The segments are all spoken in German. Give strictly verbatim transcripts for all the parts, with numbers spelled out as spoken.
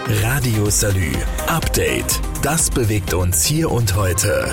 Radio Salü. Update. Das bewegt uns hier und heute.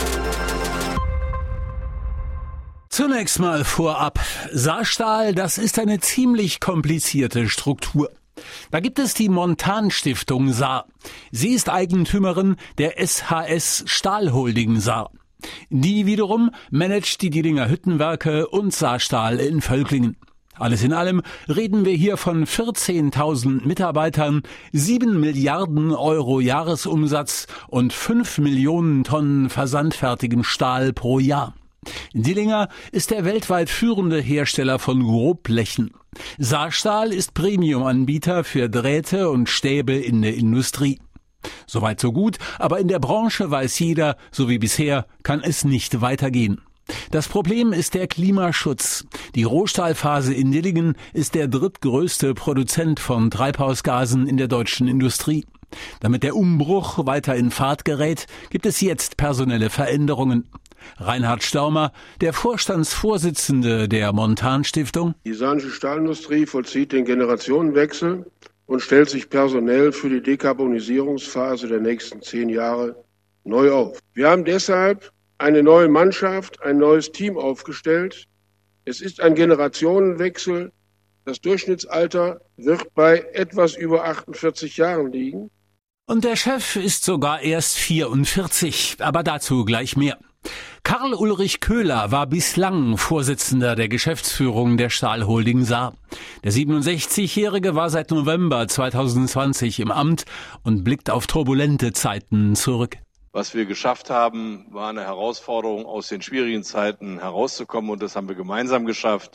Zunächst mal vorab. Saarstahl, das ist eine ziemlich komplizierte Struktur. Da gibt es die Montan-Stiftung Saar. Sie ist Eigentümerin der S H S Stahlholding Saar. Die wiederum managt die Dielinger Hüttenwerke und Saarstahl in Völklingen. Alles in allem reden wir hier von vierzehntausend Mitarbeitern, sieben Milliarden Euro Jahresumsatz und fünf Millionen Tonnen versandfertigen Stahl pro Jahr. Dielinger ist der weltweit führende Hersteller von Groblechen. Saarstahl ist Premium-Anbieter für Drähte und Stäbe in der Industrie. Soweit so gut, aber in der Branche weiß jeder, so wie bisher kann es nicht weitergehen. Das Problem ist der Klimaschutz. Die Rohstahlphase in Dillingen ist der drittgrößte Produzent von Treibhausgasen in der deutschen Industrie. Damit der Umbruch weiter in Fahrt gerät, gibt es jetzt personelle Veränderungen. Reinhard Störmer, der Vorstandsvorsitzende der Montan-Stiftung. Die saarländische Stahlindustrie vollzieht den Generationenwechsel und stellt sich personell für die Dekarbonisierungsphase der nächsten zehn Jahre neu auf. Wir haben deshalb eine neue Mannschaft, ein neues Team aufgestellt. Es ist ein Generationenwechsel. Das Durchschnittsalter wird bei etwas über achtundvierzig Jahren liegen. Und der Chef ist sogar erst vierundvierzig, aber dazu gleich mehr. Karl Ulrich Köhler war bislang Vorsitzender der Geschäftsführung der Stahlholding Saar. Der siebenundsechzigjährige war seit November zweitausendzwanzig im Amt und blickt auf turbulente Zeiten zurück. Was wir geschafft haben, war eine Herausforderung, aus den schwierigen Zeiten herauszukommen, und das haben wir gemeinsam geschafft.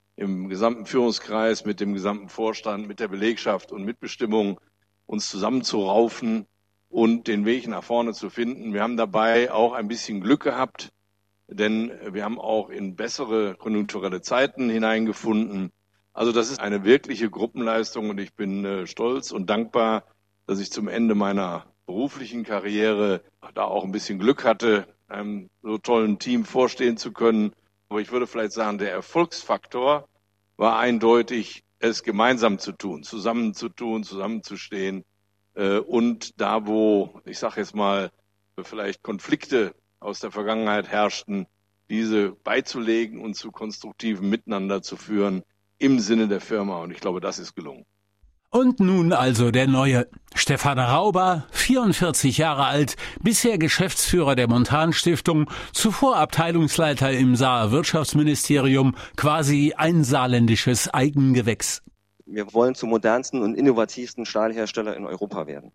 Im gesamten Führungskreis, mit dem gesamten Vorstand, mit der Belegschaft und Mitbestimmung uns zusammenzuraufen und den Weg nach vorne zu finden. Wir haben dabei auch ein bisschen Glück gehabt, denn wir haben auch in bessere konjunkturelle Zeiten hineingefunden. Also das ist eine wirkliche Gruppenleistung, und ich bin äh, stolz und dankbar, dass ich zum Ende meiner beruflichen Karriere da auch ein bisschen Glück hatte, einem so tollen Team vorstehen zu können. Aber ich würde vielleicht sagen, der Erfolgsfaktor war eindeutig, es gemeinsam zu tun, zusammen zu tun, zusammenzustehen. Äh, und da, wo, ich sage jetzt mal, vielleicht Konflikte aus der Vergangenheit herrschten, diese beizulegen und zu konstruktivem Miteinander zu führen im Sinne der Firma. Und ich glaube, das ist gelungen. Und nun also der Neue. Stefan Rauber, vierundvierzig Jahre alt, bisher Geschäftsführer der Montan-Stiftung, zuvor Abteilungsleiter im Saar Wirtschaftsministerium, quasi ein saarländisches Eigengewächs. Wir wollen zum modernsten und innovativsten Stahlhersteller in Europa werden.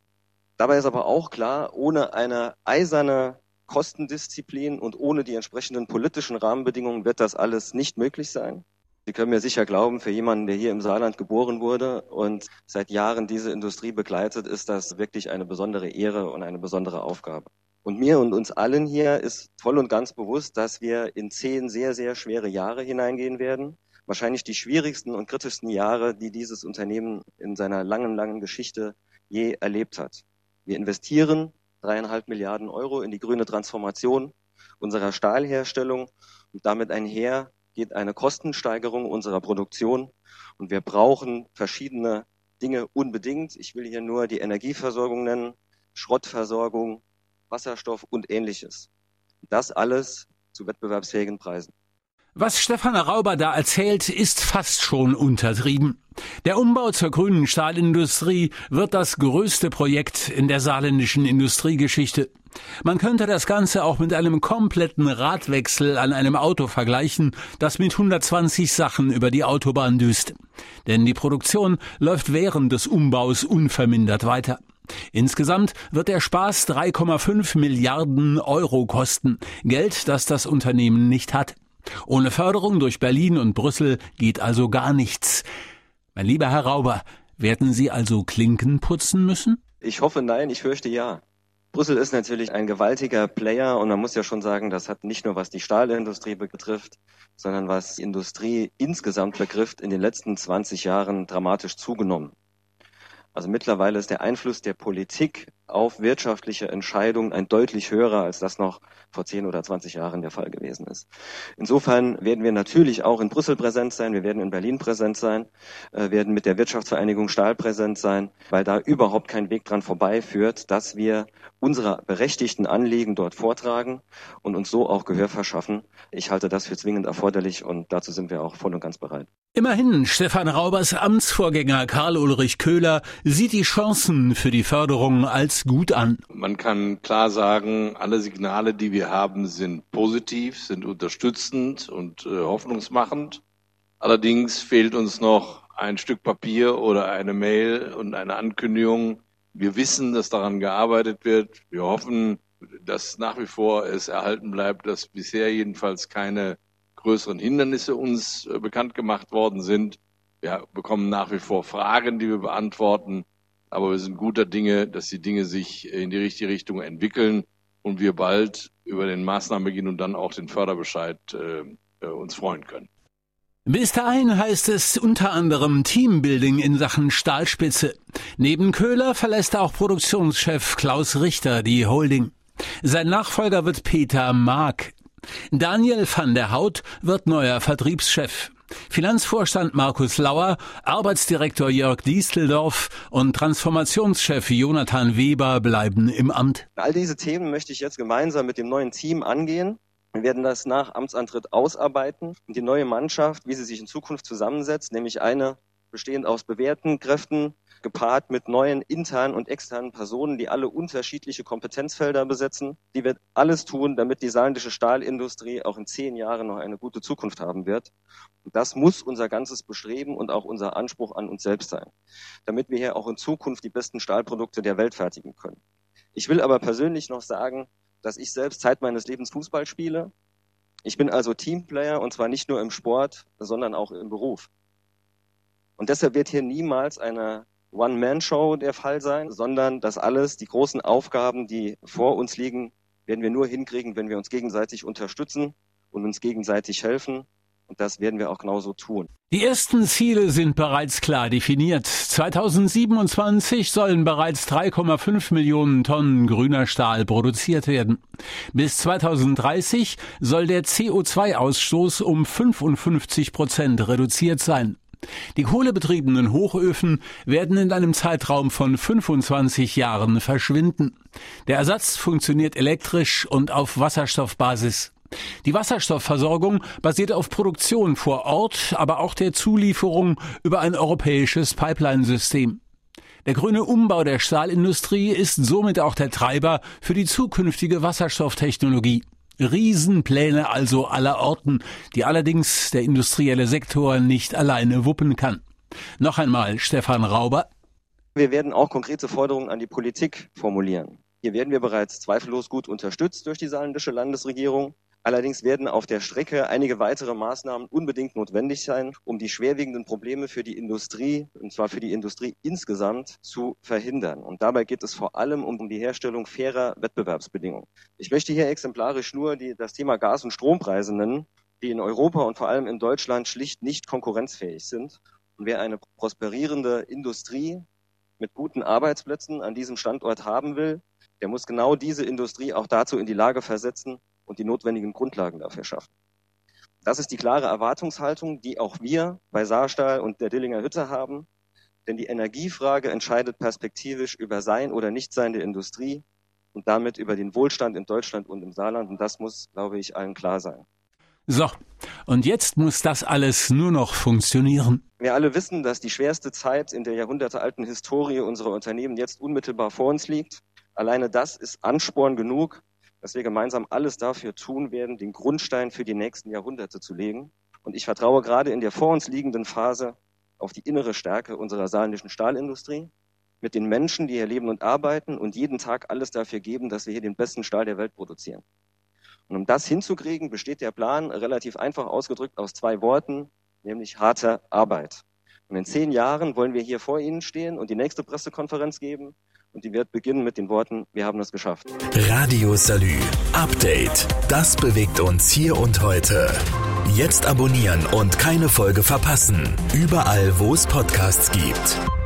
Dabei ist aber auch klar, ohne eine eiserne Kostendisziplin und ohne die entsprechenden politischen Rahmenbedingungen wird das alles nicht möglich sein. Sie können mir sicher glauben, für jemanden, der hier im Saarland geboren wurde und seit Jahren diese Industrie begleitet, ist das wirklich eine besondere Ehre und eine besondere Aufgabe. Und mir und uns allen hier ist voll und ganz bewusst, dass wir in zehn sehr, sehr schwere Jahre hineingehen werden. Wahrscheinlich die schwierigsten und kritischsten Jahre, die dieses Unternehmen in seiner langen, langen Geschichte je erlebt hat. Wir investieren dreieinhalb Milliarden Euro in die grüne Transformation unserer Stahlherstellung und damit einher geht eine Kostensteigerung unserer Produktion, und wir brauchen verschiedene Dinge unbedingt. Ich will hier nur die Energieversorgung nennen, Schrottversorgung, Wasserstoff und Ähnliches. Das alles zu wettbewerbsfähigen Preisen. Was Stefan Rauber da erzählt, ist fast schon untertrieben. Der Umbau zur grünen Stahlindustrie wird das größte Projekt in der saarländischen Industriegeschichte. Man könnte das Ganze auch mit einem kompletten Radwechsel an einem Auto vergleichen, das mit hundertzwanzig Sachen über die Autobahn düst. Denn die Produktion läuft während des Umbaus unvermindert weiter. Insgesamt wird der Spaß drei Komma fünf Milliarden Euro kosten. Geld, das das Unternehmen nicht hat. Ohne Förderung durch Berlin und Brüssel geht also gar nichts. Mein lieber Herr Rauber, werden Sie also Klinken putzen müssen? Ich hoffe nein, ich fürchte ja. Brüssel ist natürlich ein gewaltiger Player, und man muss ja schon sagen, das hat nicht nur was die Stahlindustrie betrifft, sondern was die Industrie insgesamt betrifft, in den letzten zwanzig Jahren dramatisch zugenommen. Also mittlerweile ist der Einfluss der Politik auf wirtschaftliche Entscheidungen ein deutlich höherer, als das noch vor zehn oder zwanzig Jahren der Fall gewesen ist. Insofern werden wir natürlich auch in Brüssel präsent sein, wir werden in Berlin präsent sein, äh, werden mit der Wirtschaftsvereinigung Stahl präsent sein, weil da überhaupt kein Weg dran vorbeiführt, dass wir unsere berechtigten Anliegen dort vortragen und uns so auch Gehör verschaffen. Ich halte das für zwingend erforderlich und dazu sind wir auch voll und ganz bereit. Immerhin, Stefan Raubers Amtsvorgänger Karl-Ulrich Köhler sieht die Chancen für die Förderung als gut an. Man kann klar sagen, alle Signale, die wir haben, sind positiv, sind unterstützend und äh, hoffnungsmachend. Allerdings fehlt uns noch ein Stück Papier oder eine Mail und eine Ankündigung. Wir wissen, dass daran gearbeitet wird. Wir hoffen, dass nach wie vor es erhalten bleibt, dass bisher jedenfalls keine größeren Hindernisse uns äh, bekannt gemacht worden sind. Wir bekommen nach wie vor Fragen, die wir beantworten, aber wir sind guter Dinge, dass die Dinge sich in die richtige Richtung entwickeln und wir bald über den Maßnahmenbeginn und dann auch den Förderbescheid äh, uns freuen können. Bis dahin heißt es unter anderem Teambuilding in Sachen Stahlspitze. Neben Köhler verlässt auch Produktionschef Klaus Richter die Holding. Sein Nachfolger wird Peter Mark. Daniel van der Hout wird neuer Vertriebschef. Finanzvorstand Markus Lauer, Arbeitsdirektor Jörg Diesteldorf und Transformationschef Jonathan Weber bleiben im Amt. All diese Themen möchte ich jetzt gemeinsam mit dem neuen Team angehen. Wir werden das nach Amtsantritt ausarbeiten und die neue Mannschaft, wie sie sich in Zukunft zusammensetzt, nämlich eine bestehend aus bewährten Kräften, gepaart mit neuen internen und externen Personen, die alle unterschiedliche Kompetenzfelder besetzen. Die wird alles tun, damit die saarländische Stahlindustrie auch in zehn Jahren noch eine gute Zukunft haben wird. Und das muss unser ganzes Bestreben und auch unser Anspruch an uns selbst sein, damit wir hier auch in Zukunft die besten Stahlprodukte der Welt fertigen können. Ich will aber persönlich noch sagen, dass ich selbst Zeit meines Lebens Fußball spiele. Ich bin also Teamplayer und zwar nicht nur im Sport, sondern auch im Beruf. Und deshalb wird hier niemals eine One-Man-Show der Fall sein, sondern das alles, die großen Aufgaben, die vor uns liegen, werden wir nur hinkriegen, wenn wir uns gegenseitig unterstützen und uns gegenseitig helfen. Und das werden wir auch genauso tun. Die ersten Ziele sind bereits klar definiert. zweitausendsiebenundzwanzig sollen bereits drei Komma fünf Millionen Tonnen grüner Stahl produziert werden. Bis zweitausenddreißig soll der C O zwei Ausstoß um fünfundfünfzig Prozent reduziert sein. Die kohlebetriebenen Hochöfen werden in einem Zeitraum von fünfundzwanzig Jahren verschwinden. Der Ersatz funktioniert elektrisch und auf Wasserstoffbasis. Die Wasserstoffversorgung basiert auf Produktion vor Ort, aber auch der Zulieferung über ein europäisches Pipeline-System. Der grüne Umbau der Stahlindustrie ist somit auch der Treiber für die zukünftige Wasserstofftechnologie. Riesenpläne also aller Orten, die allerdings der industrielle Sektor nicht alleine wuppen kann. Noch einmal Stefan Rauber. Wir werden auch konkrete Forderungen an die Politik formulieren. Hier werden wir bereits zweifellos gut unterstützt durch die saarländische Landesregierung. Allerdings werden auf der Strecke einige weitere Maßnahmen unbedingt notwendig sein, um die schwerwiegenden Probleme für die Industrie, und zwar für die Industrie insgesamt, zu verhindern. Und dabei geht es vor allem um die Herstellung fairer Wettbewerbsbedingungen. Ich möchte hier exemplarisch nur die, das Thema Gas- und Strompreise nennen, die in Europa und vor allem in Deutschland schlicht nicht konkurrenzfähig sind. Und wer eine prosperierende Industrie mit guten Arbeitsplätzen an diesem Standort haben will, der muss genau diese Industrie auch dazu in die Lage versetzen und die notwendigen Grundlagen dafür schaffen. Das ist die klare Erwartungshaltung, die auch wir bei Saarstahl und der Dillinger Hütte haben. Denn die Energiefrage entscheidet perspektivisch über Sein oder Nichtsein der Industrie und damit über den Wohlstand in Deutschland und im Saarland. Und das muss, glaube ich, allen klar sein. So, und jetzt muss das alles nur noch funktionieren. Wir alle wissen, dass die schwerste Zeit in der jahrhundertealten Historie unserer Unternehmen jetzt unmittelbar vor uns liegt. Alleine das ist Ansporn genug, dass wir gemeinsam alles dafür tun werden, den Grundstein für die nächsten Jahrhunderte zu legen. Und ich vertraue gerade in der vor uns liegenden Phase auf die innere Stärke unserer saarländischen Stahlindustrie, mit den Menschen, die hier leben und arbeiten und jeden Tag alles dafür geben, dass wir hier den besten Stahl der Welt produzieren. Und um das hinzukriegen, besteht der Plan relativ einfach ausgedrückt aus zwei Worten, nämlich harte Arbeit. Und in zehn Jahren wollen wir hier vor Ihnen stehen und die nächste Pressekonferenz geben. Und die wird beginnen mit den Worten, wir haben es geschafft. Radio Salü. Update. Das bewegt uns hier und heute. Jetzt abonnieren und keine Folge verpassen. Überall, wo es Podcasts gibt.